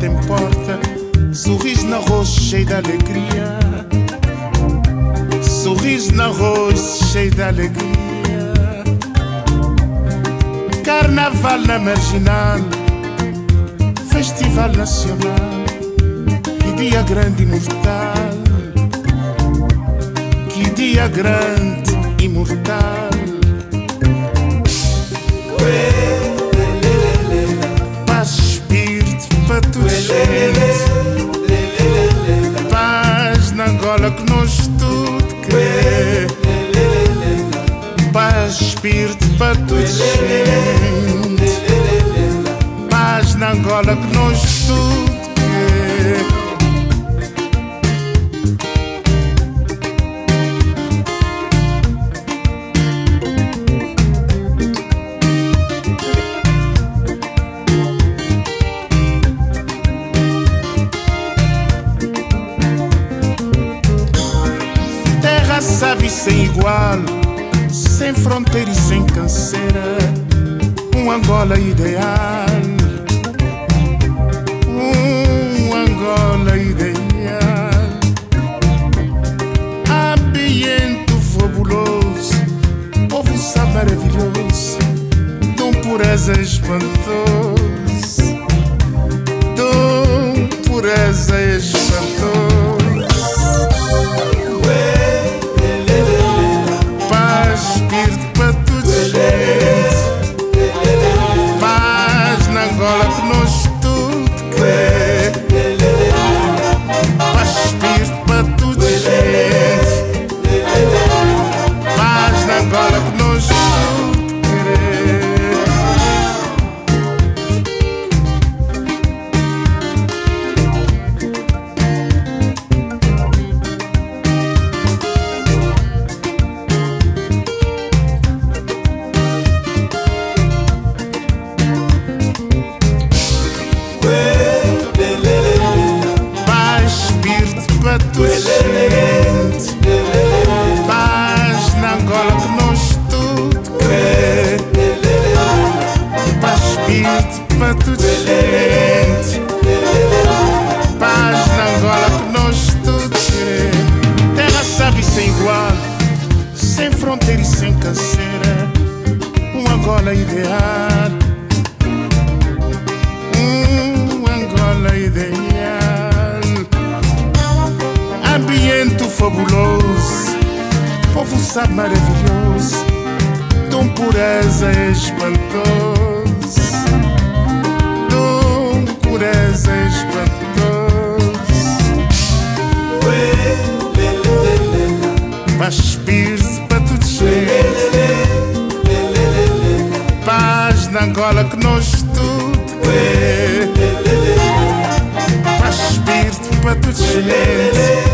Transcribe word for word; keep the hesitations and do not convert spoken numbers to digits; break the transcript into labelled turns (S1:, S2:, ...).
S1: porta em porta, sorriso na rosto cheio de alegria, sorriso na rosto cheio de alegria. Carnaval na marginal, festival nacional, que dia grande e imortal, que dia grande e imortal. Paz, espírito para toda gente, paz na Angola que nós tudo quer. Paz, espírito para toda gente, paz na Angola que nós tudo quer. Terra sabe sem igual, sem fronteira e sem canseira, um Angola ideal, um Angola ideal. Ambiente fabuloso, povo sabe maravilhoso, dom pureza espantoso, dom pureza espantoso. Paz na Angola que nós tudo quer. Paz, espírito para toda gente, paz na Angola que nós tudo quer. Para toda gente, paz na Angola que nós tudo quer. Paz, espírito para toda gente, paz na Angola que nós tudo quer. Terra sabe sem igual, sem fronteira e sem canseira, um Angola ideal, um Angola ideal. Ambiente fabuloso, povo sabe maravilhoso, dom pureza espantoso, dom pureza espantoso. Paz, espírito para toda gente, paz na Angola que nós tudo quer. Paz, espírito para toda gente,